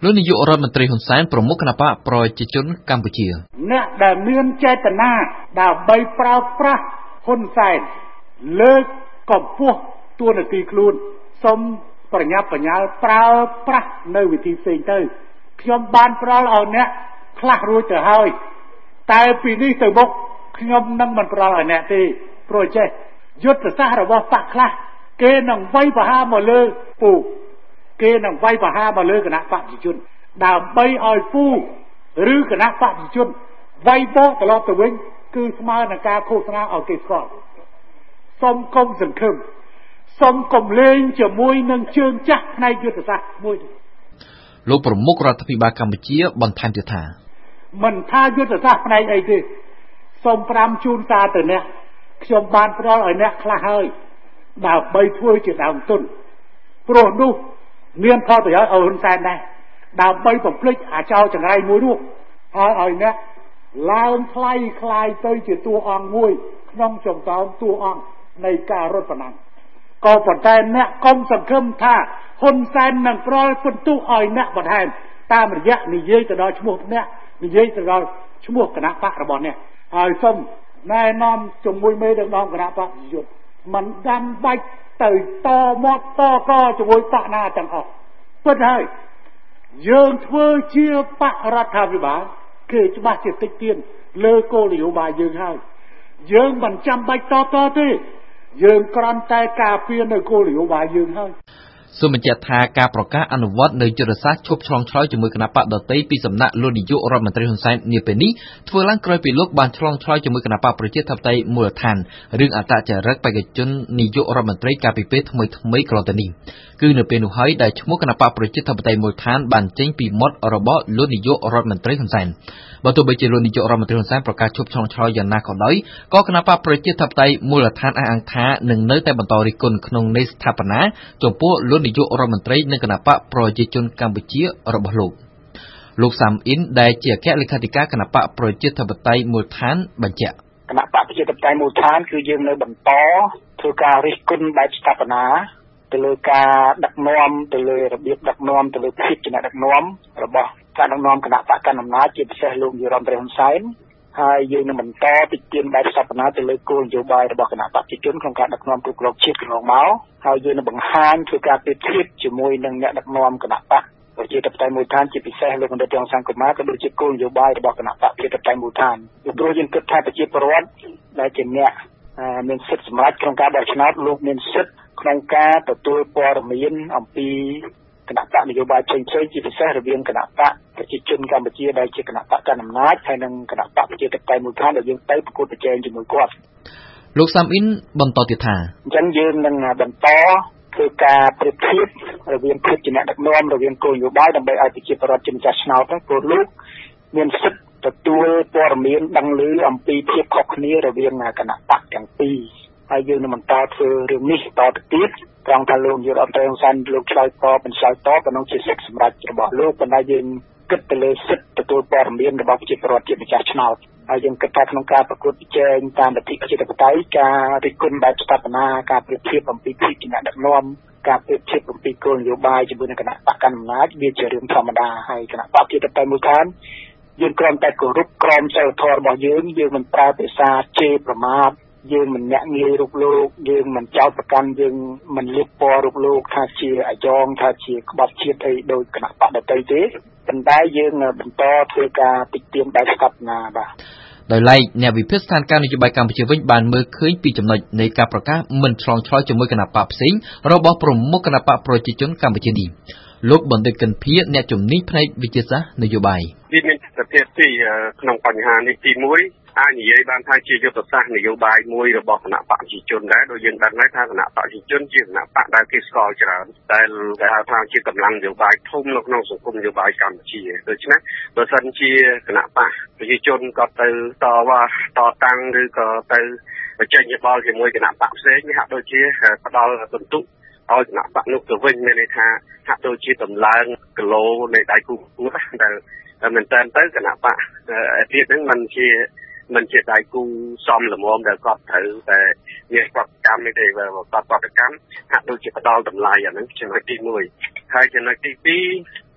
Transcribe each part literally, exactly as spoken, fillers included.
លោកនាយករដ្ឋមន្ត្រីហ៊ុនសែនប្រមុខគណបកប្រជាជនកម្ពុជាអ្នកដែលមានចេតនាដើម្បីប្រើប្រាស់ហ៊ុនសែនលើកកម្ពស់តួនាទីខ្លួនសូមប្រញាប់ប្រញាល់ប្រើប្រាស់នៅវិធីផ្សេងទៅខ្ញុំបានផ្ដល់ឲ្យអ្នកខ្លះរួចទៅហើយតែពីនេះទៅមុខខ្ញុំនឹងមិនផ្ដល់ឲ្យអ្នកទេព្រោះចេះយុទ្ធសាស្ត្ររបស់បកខ្លះគេនឹងវាយប្រហារមកលើពូគេនឹងវាយប្រហារមកលើគណៈបព្វជិជនដើម្បីឲ្យពូឬគណៈបព្វជិជនវាយបកត្រឡប់ទៅវិញគឺស្មើនឹងការឃោសនាឲ្យគេស្គាល់សូមកុំសង្ឃឹមសូមកុំលេងជាមួយនឹងជើងចាស់ផ្នែកយុទ្ធសាស្ត្រមួយលោកប្រមុខរដ្ឋាភិបាលកម្ពុជាបន្ថែមទៀតថាមិនថាយុទ្ធសាស្ត្រផ្នែកអីទេសូមប្រាំជូនសារទៅអ្នកខ្ញុំបានផ្ដល់ឲ្យអ្នកខ្លះហើយដើម្បីធ្វើជាដើមទុនព្រោះនោះមានផលប្រយោជន៍ឲ្យហ៊ុនសែនដែរដើម្បីបំភ្លេចអាចោរចង្រៃមួយនោះហើយឲ្យអ្នកឡើងថ្លៃคล้ายទៅជាតួអង្គមួយក្នុងចំណោមតួអង្គនៃការរត់ប្រណាំងក៏ប៉ុន្តែអ្នកកុំសង្ឃឹមថាហ៊ុនសែននឹងប្រល់ពិន្ទុឲ្យអ្នកបន្ថែមតាមរយៈនិយាយទៅដល់ឈ្មោះអ្នកនិយាយទៅដល់ឈ្មោះគណៈបករបស់អ្នកហើយសូមណែនាំជាមួយមេដឹកនាំគណៈបកយុទ្ធមិនដាំបាច់ទៅតមាត់តកជាមួយបកណាទាំងអស់ពិតហើយយើងធ្វើជាបករដ្ឋាភិបាលគេច្បាស់ជាតិចទៀនលើគោលនយោបាយយើងហើយយើងមិនចាំបាច់តតទេយើងគ្រាន់តែការពារនៅគោលនយោបាយយើងហើយសូមបញ្ជាក់ថាការប្រកាសអនុវត្តនៅយុទ្ធសាស្ត្រឈប់ឆ្លងឆ្លើយជាមួយគណៈបកដទៃពីសំណាក់លោកនាយករដ្ឋមន្ត្រីហ៊ុនសែននាពេលនេះធ្វើឡើងក្រោយពីលោកបានឆ្លងឆ្លើយជាមួយគណៈបកប្រជាធិបតេយ្យមូលដ្ឋានរឿងអត្តចរិតបេក្ខជននាយករដ្ឋមន្ត្រីកាលពីពេលថ្មីថ្មីកន្លងទៅនេះគឺនៅពេលនោះហើយដែលឈ្មោះគណៈបកប្រជាធិបតេយ្យមូលដ្ឋានបានចេញពីមាត់របស់លោកនាយករដ្ឋមន្ត្រីហ៊ុនសែនបើទោះបីជាលោកនាយករដ្ឋមន្ត្រីហ៊ុនសែនប្រកាសឈប់ឆ្លងឆ្លើយយ៉ាងណាក៏ដោយក៏គណៈបកប្រជាធិបតេយ្យមូលដ្ឋានអះអាងថានឹងនៅតែបន្តរិះគន់ក្នុងន័យស្ថាបនាចំពោះលោកនាយករដ្ឋមន្ត្រីនិងគណៈបកប្រជាជនកម្ពុជារបស់លោកលោកសាមអ៊ីនដែលជាអគ្គលេខាធិការគណៈបកប្រជាធិបតេយ្យមូលដ្ឋានបញ្ជាក់គណៈបកប្រជាធិបតេយ្យមូលដ្ឋានគឺយើងនៅបន្តធ្វើការរិះគន់បែបស្ថាបនាទៅលើការដឹកនាំទៅលើរបៀបដឹកនាំទៅលើភាពជាអ្នកដឹកនាំរបស់ការដឹកនាំគណៈបកកណ្ដាលអំណាចជាពិសេសលោកនាយរដ្ឋមន្ត្រីហ៊ុនសែនហើយយើងនឹងបន្តតិចទៀនបែបស្ថាបនាទៅលើគោលនយោបាយរបស់គណៈបកប្រជាជនក្នុងការដឹកនាំគ្រប់គ្រងជាតិកន្លងមកហើយយើងនឹងបង្ហាញធ្វើការប្រៀបធៀបជាមួយនឹងអ្នកដឹកនាំគណៈបកប្រជាធិបតេយ្យមូលដ្ឋានជាពិសេសលោកបណ្ឌិតយ៉ងសង្គមាក៏ដូចជាគោលនយោបាយរបស់គណៈបកប្រជាធិបតេយ្យមូលដ្ឋានព្រោះយើងគិតថាប្រជាពលរដ្ឋដែលជាអ្នកមានសិទ្ធិសម្រេចក្នុងការបោះឆ្នោតលោកមានសិទ្ធិក្នុងការទទួលព័ត៌មានអំពីគណៈបកនយោបាយផ្សេងៗជាពិសេសរវាងគណៈបកប្រជាជនកម្ពុជាដែលជាគណៈបកកណ្ដាលអំណាចហើយនិងគណៈបកប្រជាធិបតេយ្យមូលដ្ឋានដែលយើងទៅប្រកួតប្រជែងជាមួយគាត់លោកសាមអ៊ីនបន្តទៀតថាអញ្ចឹងយើងនឹងបន្តធ្វើការប្រៀបធៀបរវាងភាពជាអ្នកដឹកនាំរវាងគោលនយោបាយដើម្បីឲ្យប្រជាពលរដ្ឋជំនះឆ្នោតព្រោះលោកមានសិទ្ធិទទួលព័ត៌មានដឹងឮអំពីភាពខុសគ្នារវាងគណៈបកទាំងពីរហើយយើងនឹងបន្តធ្វើរឿងនេះតទៅទៀតត្រង់ថាលោកនាយករដ្ឋមន្ត្រីហ៊ុនសែនលោកឆ្លើយតបមិនឆ្លើយតបប៉ុណ្ណឹងជាសិទ្ធិសម្រេចរបស់លោកប៉ុន្តែយើងគិតទៅលើសិទ្ធិទទួលព័ត៌មានរបស់ប្រជាពលរដ្ឋជាម្ចាស់ឆ្នោតហើយយើងគិតថាក្នុងការប្រកួតប្រជែងតាមលទ្ធិប្រជាធិបតេយ្យការរិះគន់បែបស្ថាបនាការប្រៀបធៀបអំពីភាពជាអ្នកដឹកនាំការប្រៀបធៀបអំពីគោលនយោបាយជាមួយនឹងគណៈបកកណ្ដាលអំណាចវាជារឿងធម្មតាហើយគណៈបកប្រជាធិបតេយ្យមូលដ្ឋានយើងគ្រាន់តែគោរពក្រមសីលធម៌របស់យើងយើងមិនប្រើភាសាជេរប្រមាថយើងមិនអ្នកងាយរុកលោកយើងមិនចោទប្រកាន់យើងមិនលៀបពណ៌រុកលោកថាជាអាយ៉ងថាជាក្បត់ជាតិអីដោយគណៈបកដទៃទេប៉ុន្តែយើងបន្តធ្វើការតិចទៀនបែបស្ថាបនាបាទដោយឡែកអ្នកវិភាគស្ថានភាពនយោបាយកម្ពុជាវិញបានមើលឃើញពីចំណុចនៃការប្រកាសមិនឆ្លងឆ្លើយជាមួយគណៈបកផ្សេងរបស់ប្រមុខគណៈបកប្រជាជនកម្ពុជានេះលោកបណ្ឌិតកិនភៀអ្នកជំនាញផ្នែកវិទ្យាសាស្ត្រនយោបាយវាមានស្ថិតទីក្នុងបញ្ហានេះទីមួយអាចនិយាយបានថាជាយុទ្ធសាស្ត្រនយោបាយមួយរបស់គណៈបកប្រជាជនដែរដោយយើងដឹងហើយថាគណៈបកប្រជាជនជាគណៈបកដែលគេស្គាល់ច្រើនតែគេហៅថាជាកម្លាំងនយោបាយធំនៅក្នុងសង្គមនយោបាយកម្ពុជាដូច្នេះបើសិនជាគណៈបកប្រជាជនក៏ទៅតវ៉ាតតាំងឬក៏ទៅបញ្ចេញយោបល់ជាមួយគណៈបកផ្សេងហាក់ដូចជាផ្ដាល់បន្ទុកឲ្យគណៈបកនោះទៅវិញមានន័យថាហាក់ដូចជាតម្លើងគីឡូនៃដៃគូប្រកួតដែលមែនតើទៅគណៈបកទៀតហ្នឹងมันជាมันជាដៃគូសំលមមដែលគាត់ត្រូវតែមានប្រតិកម្មនេះទេបើគាត់ប្រតិកម្មហាក់ដូចជាផ្ដាល់តម្លៃអាហ្នឹងចំណុចទីមួយហើយចំណុចទីពីរ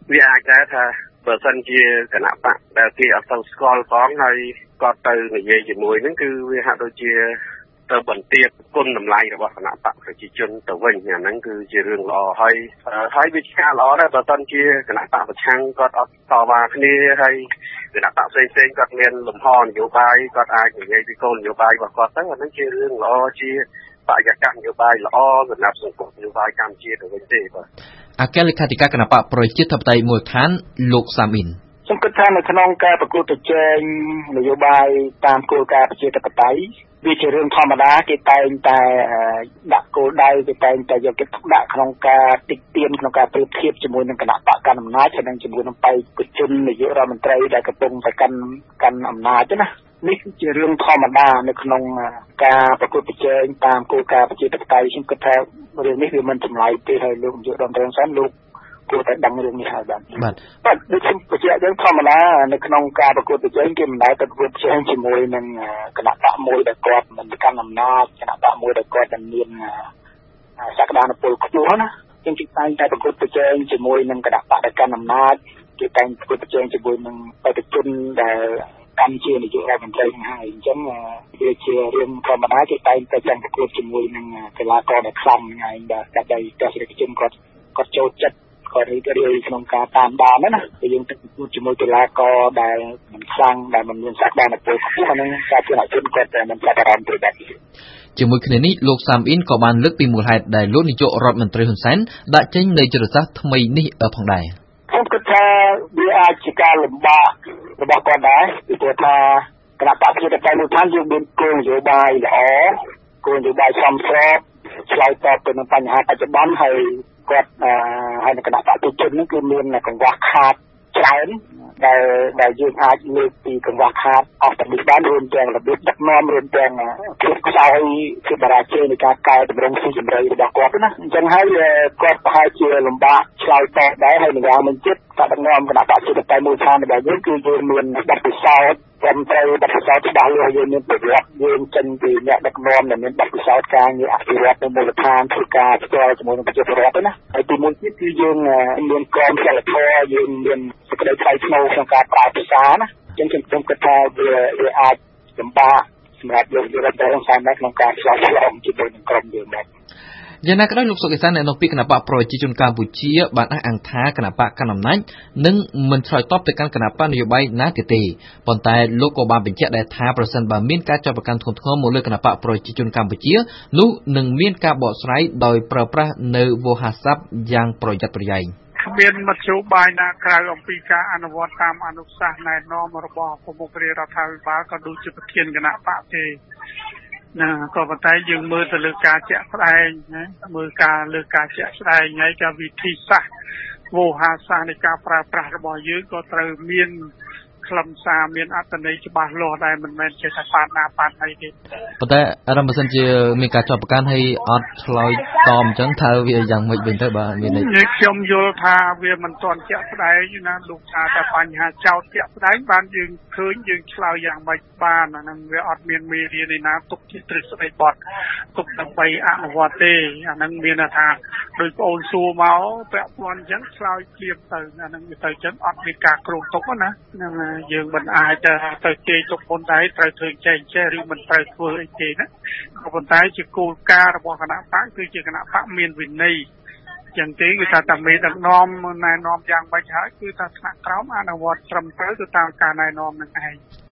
វាអាចដែរថាបើសិនជាគណៈបកដែលគេអត់ទៅស្គាល់ផងហើយគាត់ទៅនិយាយជាមួយហ្នឹងគឺវាហាក់ដូចជាទៅបន្ទាបគុណតម្លៃរបស់គណៈបកប្រជាជនទៅវិញអាហ្នឹងគឺជារឿងល្អហើយហើយវាជាការល្អដែរបើសិនជាគណៈបកប្រឆាំងគាត់អត់តវ៉ាគ្នាហើយគណៈបកផ្សេងផ្សេងគាត់មានលំហនយោបាយគាត់អាចនិយាយពីគោលនយោបាយរបស់គាត់ទៅអាហ្នឹងជារឿងល្អជាបរិយាកាសនយោបាយល្អសម្រាប់សង្គមនយោបាយកម្ពុជាទៅវិញទេបាទអគ្គលេខាធិការគណៈបកប្រជាធិបតេយ្យមូលដ្ឋានលោកសាមអ៊ីនខ្ញុំគិតថានៅក្នុងការប្រកួតប្រជែងនយោបាយតាមគោលការណ៍ប្រជាធិបតេយ្យវាជារឿងធម្មតាគេតែងតែដាក់គោលដៅគេតែងតែយកចិត្តទុកដាក់ក្នុងការតិចទៀនក្នុងការប្រៀបធៀបជាមួយនឹងគណៈបកកណ្ដាលអំណាចហើយនិងជាមួយនឹងបេក្ខជននាយករដ្ឋមន្ត្រីដែលកំពុងតែកាន់កាន់អំណាចណានេះជារឿងធម្មតានៅក្នុងការប្រកួតប្រជែងតាមគោលការណ៍ប្រជាធិបតេយ្យខ្ញុំគិតថារឿងនេះវាមិនចម្លែកទេហើយលោកនាយករដ្ឋមន្ត្រីសានលោកគួរតែដឹងរឿងនេះហើយបាទបាទបាទដូចខ្ញុំបញ្ជាក់យើងធម្មតានៅក្នុងការប្រកួតប្រជែងគេមិនដែលទៅប្រកួតប្រជែងជាមួយនឹងគណៈបកមួយដែលគាត់មិនកាន់អំណាចគណៈបកមួយដែលគាត់មានសក្តានុពលខ្ពស់ណាជាងគេតែងតែប្រកួតប្រជែងជាមួយនឹងគណៈបកដែលកាន់អំណាចគេតែងប្រកួតប្រជែងជាមួយនឹងបេក្ខជនដែលកម្មជានាយករដ្ឋមន្ត្រីហ្នឹងហើយអញ្ចឹងវាជារឿងធម្មតាគេតែងតែចង់ប្រកួតជាមួយនឹងកីឡាករដែលខ្លាំងហ្នឹងហើយបាទតែទស្សនិកជនគាត់គាត់ចូលចិត្តគាត់រីករាយក្នុងការតាមដានណាពេលយើងទៅប្រកួតជាមួយកីឡាករដែលមិនខ្លាំងដែលមិនមានសក្តានុពលខ្ពស់ហ្នឹងសាធារណជនគាត់តែមិនចាប់អារម្មណ៍ទេបាទជាមួយគ្នានេះលោកសាមអ៊ីនក៏បានលើកពីមូលហេតុដែលលោកនាយករដ្ឋមន្ត្រីហ៊ុនសែនដាក់ចេញនៃយុទ្ធសាស្ត្រថ្មីនេះផងដែរខ្ញុំគិតថាវាអាចជាការលំបាករបស់គាត់ដែរពីព្រោះថាគណៈបកប្រជាធិបតេយ្យមូលដ្ឋានយើងមានគោលនយោបាយល្អគោលនយោបាយសមស្របឆ្លើយតបទៅនឹងបញ្ហាបច្ចុប្បន្នហើយគាត់ហើយគណៈបកប្រជាជននេះគឺមានកង្វះខាតច្រើនដែលដែលយើងអាចលើកពីកង្វះខាតអស់ទាំងនេះបានរួមទាំងរបៀបដឹកនាំរួមទាំងភាពខ្សោយភាពបរាជ័យនៃការកែតម្រង់ស៊ីជម្រៅរបស់គាត់ណាអញ្ចឹងហើយគាត់ប្រហែលជាលំបាកឆ្លើយតបដែរហើយម្យ៉ាងវិញទៀតការដឹកនាំគណៈបកប្រជាធិបតេយ្យមូលដ្ឋានរបស់យើងគឺយើងមានបទពិសោធន៍ត្រឹមត្រូវបទពិសោធន៍ច្បាស់លាស់យើងមានប្រវត្តិយើងចេញពីអ្នកដឹកនាំដែលមានបទពិសោធន៍ការងារអភិវឌ្ឍនៅមូលដ្ឋានធ្វើការផ្ទាល់ជាមួយនឹងប្រជាពលរដ្ឋណាហើយទីមួយទៀតគឺយើងមានក្រមសីលធម៌យើងមានសេចក្តីថ្លៃថ្នូរក្នុងការប្រើភាសាណាអញ្ចឹងខ្ញុំគិតថាវាវាអាចលំបាកសម្រាប់លោកយុវជនក្នុងសារក្នុងការឆ្លងឆ្លងជាមួយនឹងក្រុមយើងដែរយ៉ាងណាក៏ដោយលោកសុកអេសានអ្នកនាំពាក្យគណៈបកប្រជាជនកម្ពុជាបានអះអាងថាគណៈបកកណ្ដាលអំណាចនឹងមិនឆ្លើយតបទៅកាន់គណៈបកនយោបាយណាទៀតទេប៉ុន្តែលោកក៏បានបញ្ជាក់ដែរថាប្រសិនបើមានការចាប់ប្រកាន់ធ្ងន់ធ្ងរមកលើគណៈបកប្រជាជនកម្ពុជានោះនឹងមានការបកស្រាយដោយប្រើប្រាស់នៅវោហារស័ព្ទយ៉ាងប្រយ័ត្នប្រយែងគ្មានមធ្យោបាយណាក្រៅអំពីការអនុវត្តតាមអនុសាសន៍ណែនាំរបស់ប្រមុខរាជរដ្ឋាភិបាលក៏ដូចជាប្រធានគណៈបកទេណាក៏ប៉ុន្តែយើងមើលទៅលើការជាក់ស្ដែងណាមើលការលើការជាក់ស្ដែងហើយក៏វិធីសាស្ត្រវោហារសាស្ត្រនៃការប្រើប្រាស់របស់យើងក៏ត្រូវមានខ្លឹមសារមានអត្ថន័យច្បាស់លាស់ដែរមិនមែនជាថាប៉ាតណាប៉ាតណីទេប៉ុន្តែអារម្មណ៍បើសិនជាមានការចាប់ប្រកាន់ហើយអត់ឆ្លើយតបអញ្ចឹងថាវាយ៉ាងម៉េចវិញទៅបាទមានន័យខ្ញុំយល់ថាវាមិនទាន់ជាក់ស្ដែងណាលោកថាតែបញ្ហាចោតជាក់ស្ដែងបានយើងឃើញយើងឆ្លើយយ៉ាងម៉េចបានអាហ្នឹងវាអត់មានមេរៀនឯណាទុកជាទ្រឹស្ដីបត់ទុកដើម្បីអនុវត្តទេអាហ្នឹងមានថាដោយបងអូនសួរមកពាក់ព័ន្ធអញ្ចឹងឆ្លើយព្រាបទៅអាហ្នឹងវាទៅអញ្ចឹងអត់មានការគ្រោងទុកណាហ្នឹងយើងមិនអាចទៅទៅជេរទុកមុនដែរត្រូវធ្វើចេះចេះឬមិនត្រូវធ្វើអីទេណាក៏ប៉ុន្តែជាគោលការណ៍របស់គណៈបកគឺជាគណៈបកមានវិន័យចឹងទេគឺថាតែមេដឹកនាំណែនាំយ៉ាងម៉េចហើយគឺថាថ្នាក់ក្រោមអនុវត្តត្រឹមត្រូវទៅតាមការណែនាំនឹងឯង